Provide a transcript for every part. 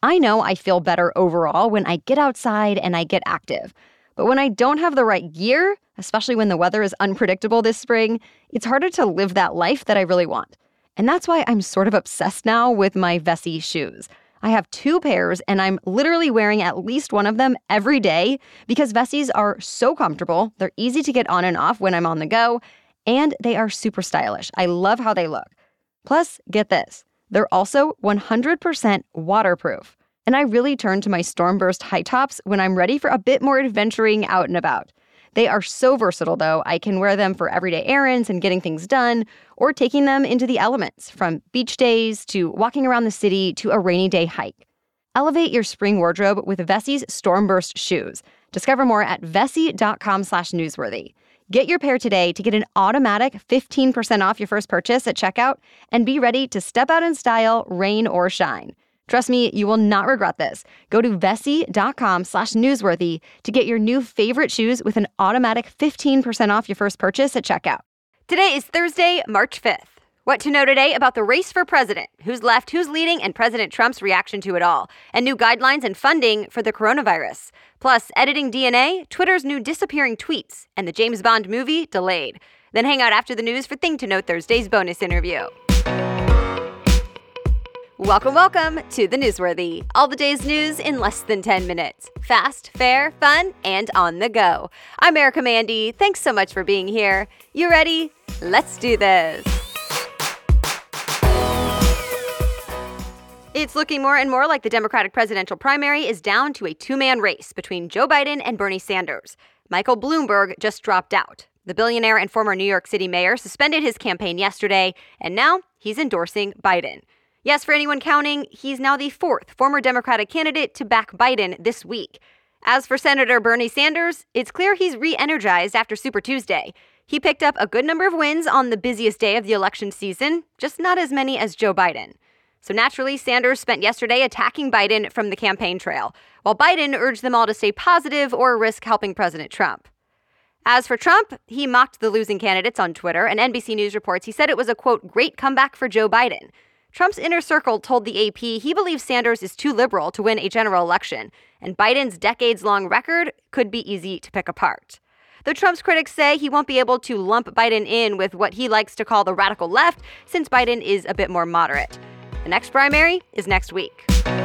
I know I feel better overall when I get outside and I get active. But when I don't have the right gear, especially when the weather is unpredictable this spring, it's harder to live that life that I really want. And that's why I'm sort of obsessed now with my Vessi shoes. I have 2 pairs, and I'm literally wearing at least one of them every day because Vessis are so comfortable, they're easy to get on and off when I'm on the go, and they are super stylish. I love how they look. Plus, get this, they're also 100% waterproof. And I really turn to my Stormburst high tops when I'm ready for a bit more adventuring out and about. They are so versatile, though. I can wear them for everyday errands and getting things done, or taking them into the elements, from beach days to walking around the city to a rainy day hike. Elevate your spring wardrobe with Vessi's Stormburst shoes. Discover more at vessi.com/newsworthy. Get your pair today to get an automatic 15% off your first purchase at checkout and be ready to step out in style, rain or shine. Trust me, you will not regret this. Go to vessi.com/newsworthy to get your new favorite shoes with an automatic 15% off your first purchase at checkout. Today is Thursday, March 5th. What to know today about the race for president, who's left, who's leading, and President Trump's reaction to it all, and new guidelines and funding for the coronavirus. Plus, editing DNA, Twitter's new disappearing tweets, and the James Bond movie delayed. Then hang out after the news for Thing to Note Thursday's bonus interview. Welcome to the Newsworthy. All the day's news in less than 10 minutes. Fast, fair, fun, and on the go. I'm Erica Mandy. Thanks so much for being here. You ready? Let's do this. It's looking more and more like the Democratic presidential primary is down to a 2-man race between Joe Biden and Bernie Sanders. Michael Bloomberg just dropped out. The billionaire and former New York City mayor suspended his campaign yesterday, and now he's endorsing Biden. Yes, for anyone counting, he's now the 4th former Democratic candidate to back Biden this week. As for Senator Bernie Sanders, it's clear he's re-energized after Super Tuesday. He picked up a good number of wins on the busiest day of the election season, just not as many as Joe Biden. So naturally, Sanders spent yesterday attacking Biden from the campaign trail, while Biden urged them all to stay positive or risk helping President Trump. As for Trump, he mocked the losing candidates on Twitter, and NBC News reports he said it was a, quote, great comeback for Joe Biden. Trump's inner circle told the AP he believes Sanders is too liberal to win a general election, and Biden's decades-long record could be easy to pick apart. Though Trump's critics say he won't be able to lump Biden in with what he likes to call the radical left, since Biden is a bit more moderate. The next primary is next week.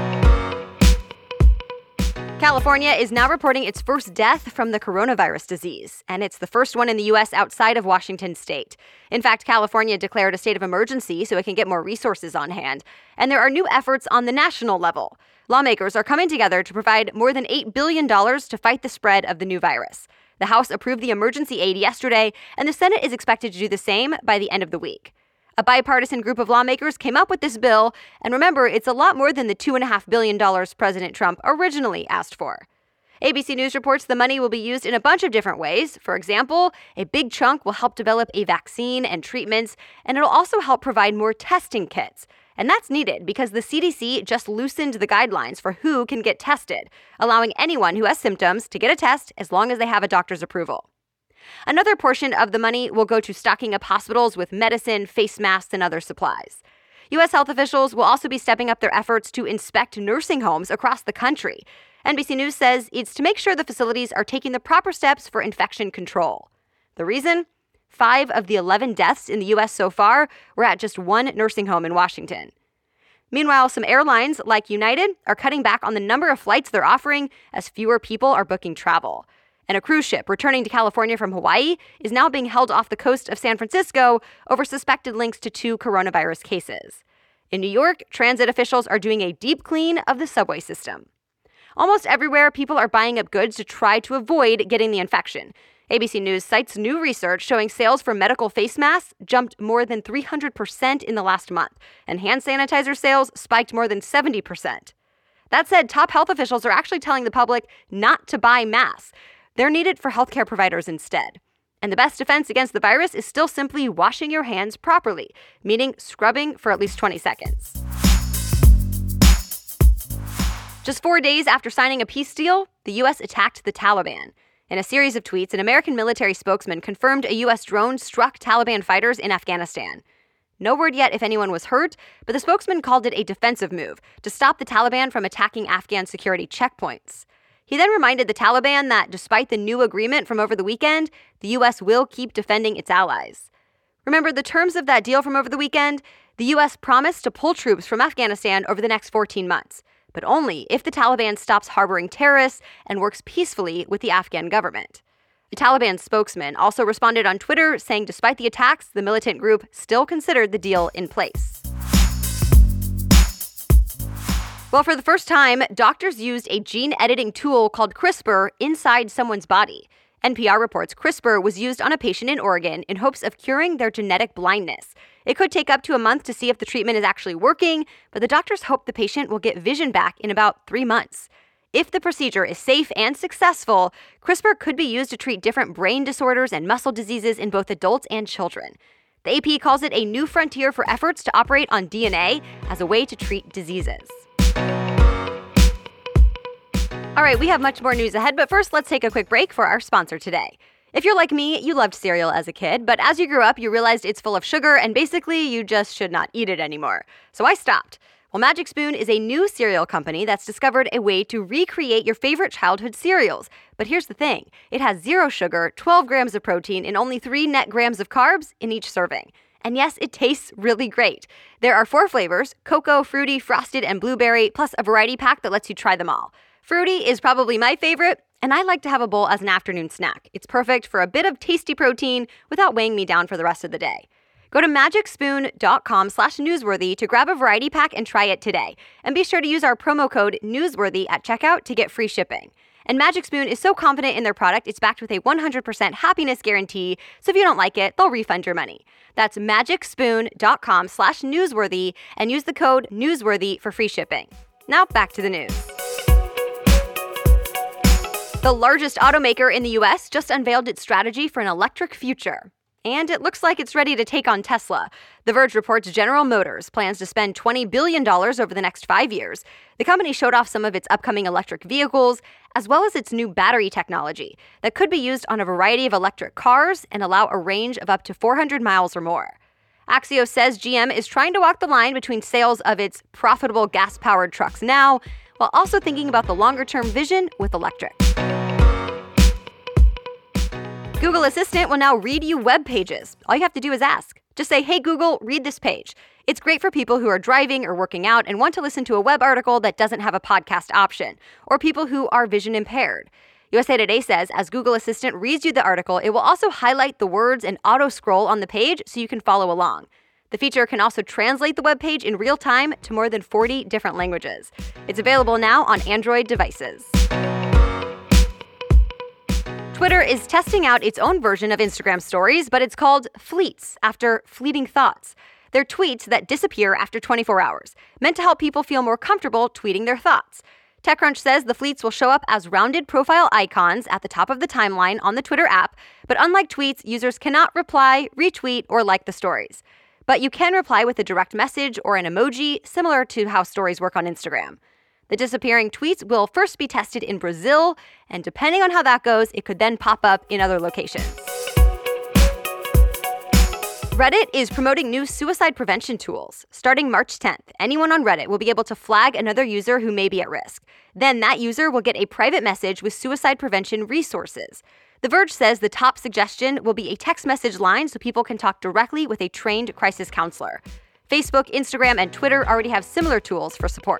California is now reporting its first death from the coronavirus disease, and it's the first one in the U.S. outside of Washington state. In fact, California declared a state of emergency so it can get more resources on hand, and there are new efforts on the national level. Lawmakers are coming together to provide more than $8 billion to fight the spread of the new virus. The House approved the emergency aid yesterday, and the Senate is expected to do the same by the end of the week. A bipartisan group of lawmakers came up with this bill, and remember, it's a lot more than the $2.5 billion President Trump originally asked for. ABC News reports the money will be used in a bunch of different ways. For example, a big chunk will help develop a vaccine and treatments, and it'll also help provide more testing kits. And that's needed because the CDC just loosened the guidelines for who can get tested, allowing anyone who has symptoms to get a test as long as they have a doctor's approval. Another portion of the money will go to stocking up hospitals with medicine, face masks, and other supplies. U.S. health officials will also be stepping up their efforts to inspect nursing homes across the country. NBC News says it's to make sure the facilities are taking the proper steps for infection control. The reason? 5 of the 11 deaths in the U.S. so far were at just one nursing home in Washington. Meanwhile, some airlines, like United, are cutting back on the number of flights they're offering as fewer people are booking travel. And a cruise ship returning to California from Hawaii is now being held off the coast of San Francisco over suspected links to 2 coronavirus cases. In New York, transit officials are doing a deep clean of the subway system. Almost everywhere, people are buying up goods to try to avoid getting the infection. ABC News cites new research showing sales for medical face masks jumped more than 300% in the last month, and hand sanitizer sales spiked more than 70%. That said, top health officials are actually telling the public not to buy masks. They're needed for healthcare providers instead. And the best defense against the virus is still simply washing your hands properly, meaning scrubbing for at least 20 seconds. Just 4 days after signing a peace deal, the U.S. attacked the Taliban. In a series of tweets, an American military spokesman confirmed a U.S. drone struck Taliban fighters in Afghanistan. No word yet if anyone was hurt, but the spokesman called it a defensive move to stop the Taliban from attacking Afghan security checkpoints. He then reminded the Taliban that despite the new agreement from over the weekend, the U.S. will keep defending its allies. Remember the terms of that deal from over the weekend? The U.S. promised to pull troops from Afghanistan over the next 14 months, but only if the Taliban stops harboring terrorists and works peacefully with the Afghan government. The Taliban spokesman also responded on Twitter saying despite the attacks, the militant group still considered the deal in place. Well, for the first time, doctors used a gene editing tool called CRISPR inside someone's body. NPR reports CRISPR was used on a patient in Oregon in hopes of curing their genetic blindness. It could take up to a month to see if the treatment is actually working, but the doctors hope the patient will get vision back in about 3 months. If the procedure is safe and successful, CRISPR could be used to treat different brain disorders and muscle diseases in both adults and children. The AP calls it a new frontier for efforts to operate on DNA as a way to treat diseases. All right, we have much more news ahead, but first let's take a quick break for our sponsor today. If you're like me, you loved cereal as a kid, but as you grew up, you realized it's full of sugar and basically you just should not eat it anymore. So I stopped. Well, Magic Spoon is a new cereal company that's discovered a way to recreate your favorite childhood cereals. But here's the thing. It has 0 sugar, 12 grams of protein, and only 3 net grams of carbs in each serving. And yes, it tastes really great. There are 4 flavors: cocoa, fruity, frosted, and blueberry, plus a variety pack that lets you try them all. Fruity is probably my favorite, and I like to have a bowl as an afternoon snack. It's perfect for a bit of tasty protein without weighing me down for the rest of the day. Go to magicspoon.com/newsworthy to grab a variety pack and try it today. And be sure to use our promo code newsworthy at checkout to get free shipping. And Magic Spoon is so confident in their product, it's backed with a 100% happiness guarantee. So if you don't like it, they'll refund your money. That's magicspoon.com/newsworthy and use the code newsworthy for free shipping. Now back to the news. The largest automaker in the U.S. just unveiled its strategy for an electric future. And it looks like it's ready to take on Tesla. The Verge reports General Motors plans to spend $20 billion over the next 5 years. The company showed off some of its upcoming electric vehicles, as well as its new battery technology that could be used on a variety of electric cars and allow a range of up to 400 miles or more. Axios says GM is trying to walk the line between sales of its profitable gas-powered trucks now, while also thinking about the longer-term vision with electric. Google Assistant will now read you web pages. All you have to do is ask. Just say, hey Google, read this page. It's great for people who are driving or working out and want to listen to a web article that doesn't have a podcast option, or people who are vision impaired. USA Today says as Google Assistant reads you the article, it will also highlight the words and auto-scroll on the page so you can follow along. The feature can also translate the web page in real time to more than 40 different languages. It's available now on Android devices. Twitter is testing out its own version of Instagram stories, but it's called Fleets, after fleeting thoughts. They're tweets that disappear after 24 hours, meant to help people feel more comfortable tweeting their thoughts. TechCrunch says the fleets will show up as rounded profile icons at the top of the timeline on the Twitter app, but unlike tweets, users cannot reply, retweet, or like the stories. But you can reply with a direct message or an emoji, similar to how stories work on Instagram. The disappearing tweets will first be tested in Brazil, and depending on how that goes, it could then pop up in other locations. Reddit is promoting new suicide prevention tools. Starting March 10th, anyone on Reddit will be able to flag another user who may be at risk. Then that user will get a private message with suicide prevention resources. The Verge says the top suggestion will be a text message line so people can talk directly with a trained crisis counselor. Facebook, Instagram, and Twitter already have similar tools for support.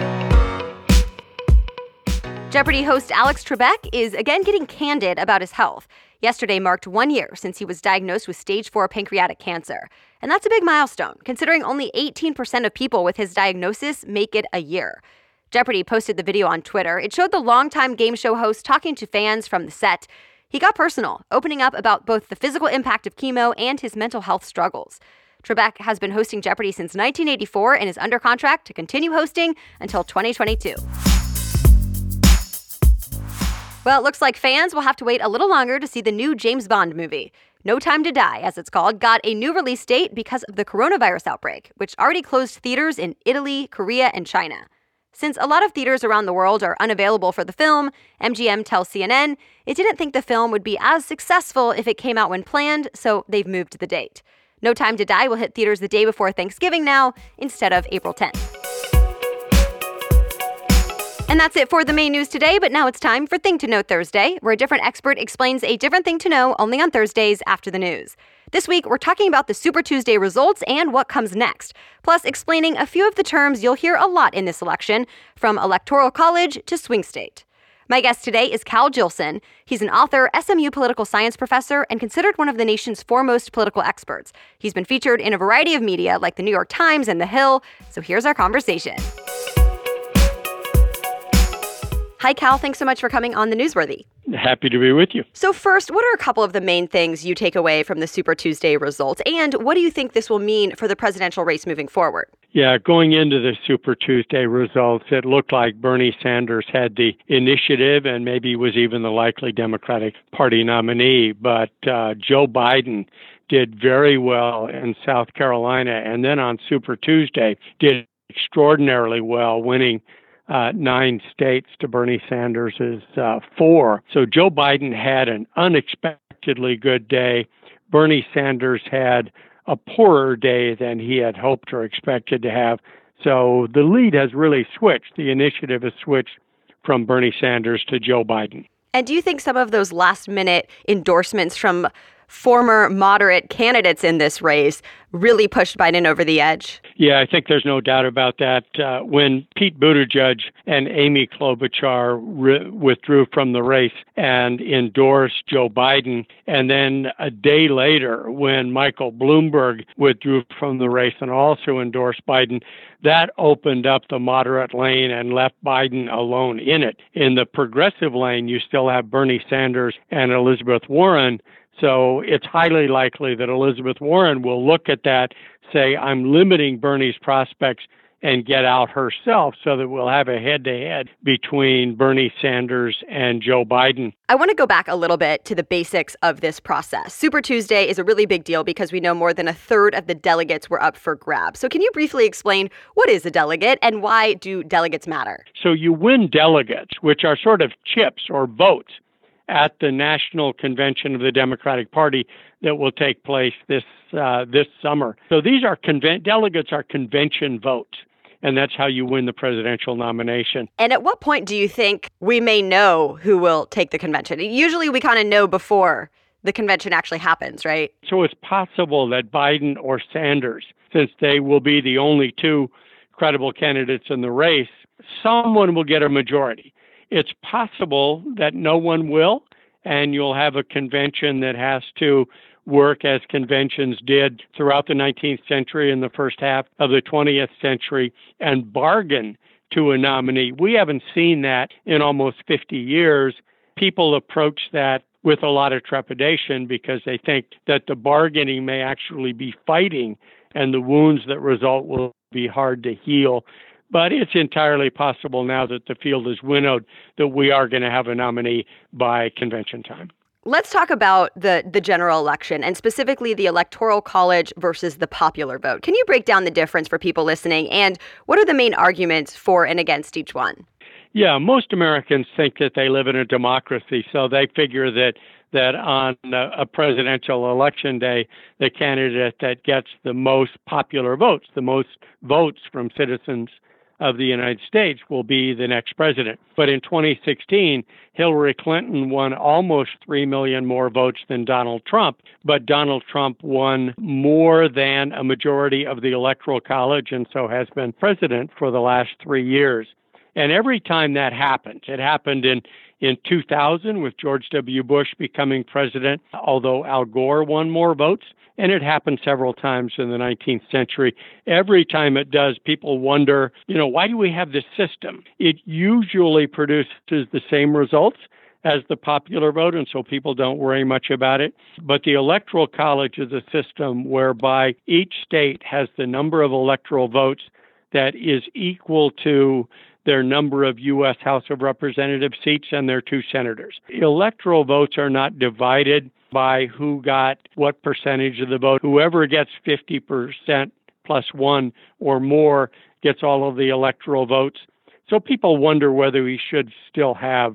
Jeopardy host Alex Trebek is again getting candid about his health. Yesterday marked 1 year since he was diagnosed with stage 4 pancreatic cancer. And that's a big milestone, considering only 18% of people with his diagnosis make it a year. Jeopardy posted the video on Twitter. It showed the longtime game show host talking to fans from the set. He got personal, opening up about both the physical impact of chemo and his mental health struggles. Trebek has been hosting Jeopardy since 1984 and is under contract to continue hosting until 2022. Well, it looks like fans will have to wait a little longer to see the new James Bond movie. No Time to Die, as it's called, got a new release date because of the coronavirus outbreak, which already closed theaters in Italy, Korea, and China. Since a lot of theaters around the world are unavailable for the film, MGM tells CNN it didn't think the film would be as successful if it came out when planned, so they've moved the date. No Time to Die will hit theaters the day before Thanksgiving now, instead of April 10th. And that's it for the main news today, but now it's time for Thing to Know Thursday, where a different expert explains a different thing to know only on Thursdays after the news. This week, we're talking about the Super Tuesday results and what comes next, plus explaining a few of the terms you'll hear a lot in this election, from electoral college to swing state. My guest today is Cal Jillson. He's an author, SMU political science professor, and considered one of the nation's foremost political experts. He's been featured in a variety of media like the New York Times and The Hill, so here's our conversation. Hi, Cal. Thanks so much for coming on The Newsworthy. Happy to be with you. So first, what are a couple of the main things you take away from the Super Tuesday results? And what do you think this will mean for the presidential race moving forward? Yeah, going into the Super Tuesday results, it looked like Bernie Sanders had the initiative and maybe was even the likely Democratic Party nominee. But Joe Biden did very well in South Carolina, and then on Super Tuesday did extraordinarily well, winning 9 states to Bernie Sanders' 4. So Joe Biden had an unexpectedly good day. Bernie Sanders had a poorer day than he had hoped or expected to have. So the lead has really switched. The initiative has switched from Bernie Sanders to Joe Biden. And do you think some of those last-minute endorsements from former moderate candidates in this race really pushed Biden over the edge? Yeah, I think there's no doubt about that. When Pete Buttigieg and Amy Klobuchar withdrew from the race and endorsed Joe Biden, and then a day later when Michael Bloomberg withdrew from the race and also endorsed Biden, that opened up the moderate lane and left Biden alone in it. In the progressive lane, you still have Bernie Sanders and Elizabeth Warren. So it's highly likely that Elizabeth Warren will look at that, say, I'm limiting Bernie's prospects, and get out herself so that we'll have a head-to-head between Bernie Sanders and Joe Biden. I want to go back a little bit to the basics of this process. Super Tuesday is a really big deal because we know more than a third of the delegates were up for grabs. So can you briefly explain what is a delegate and why do delegates matter? So you win delegates, which are sort of chips or votes, at the national convention of the Democratic Party that will take place this summer. So these are delegates are convention votes, and that's how you win the presidential nomination. And at what point do you think we may know who will take the convention? Usually we kind of know before the convention actually happens, right? So it's possible that Biden or Sanders, since they will be the only 2 credible candidates in the race, someone will get a majority. It's possible that no one will, and you'll have a convention that has to work as conventions did throughout the 19th century and the first half of the 20th century and bargain to a nominee. We haven't seen that in almost 50 years. People approach that with a lot of trepidation because they think that the bargaining may actually be fighting and the wounds that result will be hard to heal. But it's entirely possible now that the field is winnowed that we are going to have a nominee by convention time. Let's talk about the general election and specifically the Electoral College versus the popular vote. Can you break down the difference for people listening and what are the main arguments for and against each one? Yeah, most Americans think that they live in a democracy, so they figure that on a presidential election day, the candidate that gets the most popular votes, the most votes from citizens of the United States will be the next president. But in 2016, Hillary Clinton won almost 3 million more votes than Donald Trump, but Donald Trump won more than a majority of the Electoral College and so has been president for the last 3 years. And every time that happens, it happened in 2000 with George W. Bush becoming president, although Al Gore won more votes. And it happened several times in the 19th century. Every time it does, people wonder, why do we have this system? It usually produces the same results as the popular vote, and so people don't worry much about it. But the Electoral College is a system whereby each state has the number of electoral votes that is equal to their number of U.S. House of Representative seats and their 2 senators. Electoral votes are not divided by who got what percentage of the vote. Whoever gets 50% plus 1 or more gets all of the electoral votes. So people wonder whether we should still have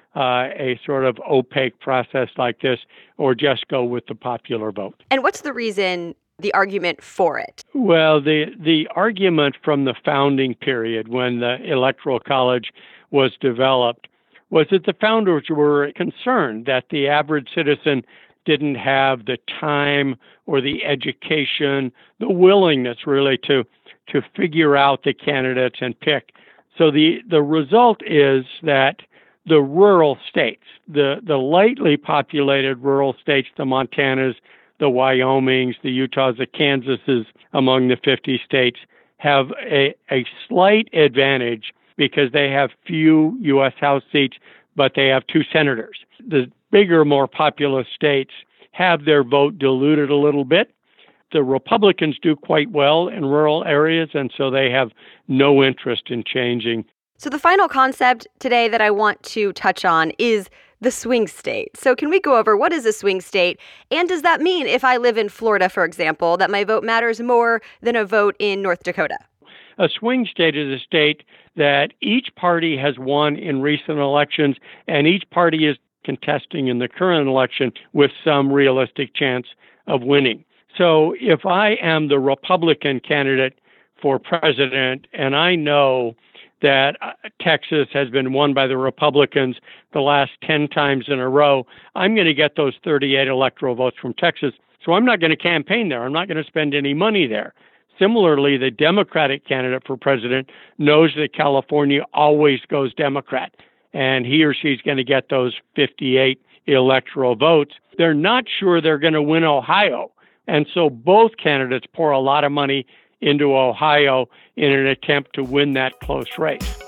a sort of opaque process like this or just go with the popular vote. And what's the reason the argument for it? Well, the argument from the founding period when the Electoral College was developed was that the founders were concerned that the average citizen didn't have the time or the education, the willingness really to figure out the candidates and pick. So the result is that the rural states, the lightly populated rural states, the Montanas, the Wyomings, the Utahs, the Kansases among the 50 states have a slight advantage because they have few U.S. House seats, but they have 2 senators. The bigger, more populous states have their vote diluted a little bit. The Republicans do quite well in rural areas, and so they have no interest in changing. So the final concept today that I want to touch on is the swing state. So can we go over what is a swing state? And does that mean if I live in Florida, for example, that my vote matters more than a vote in North Dakota? A swing state is a state that each party has won in recent elections, and each party is contesting in the current election with some realistic chance of winning. So if I am the Republican candidate for president and I know that Texas has been won by the Republicans the last 10 times in a row, I'm going to get those 38 electoral votes from Texas. So I'm not going to campaign there. I'm not going to spend any money there. Similarly, the Democratic candidate for president knows that California always goes Democrat, and he or she's going to get those 58 electoral votes. They're not sure they're going to win Ohio. And so both candidates pour a lot of money into Ohio in an attempt to win that close race.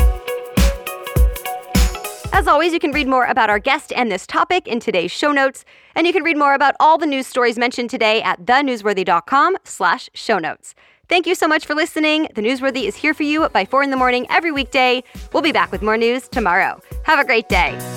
As always, you can read more about our guest and this topic in today's show notes. And you can read more about all the news stories mentioned today at thenewsworthy.com/show notes. Thank you so much for listening. The Newsworthy is here for you by 4 a.m. every weekday. We'll be back with more news tomorrow. Have a great day.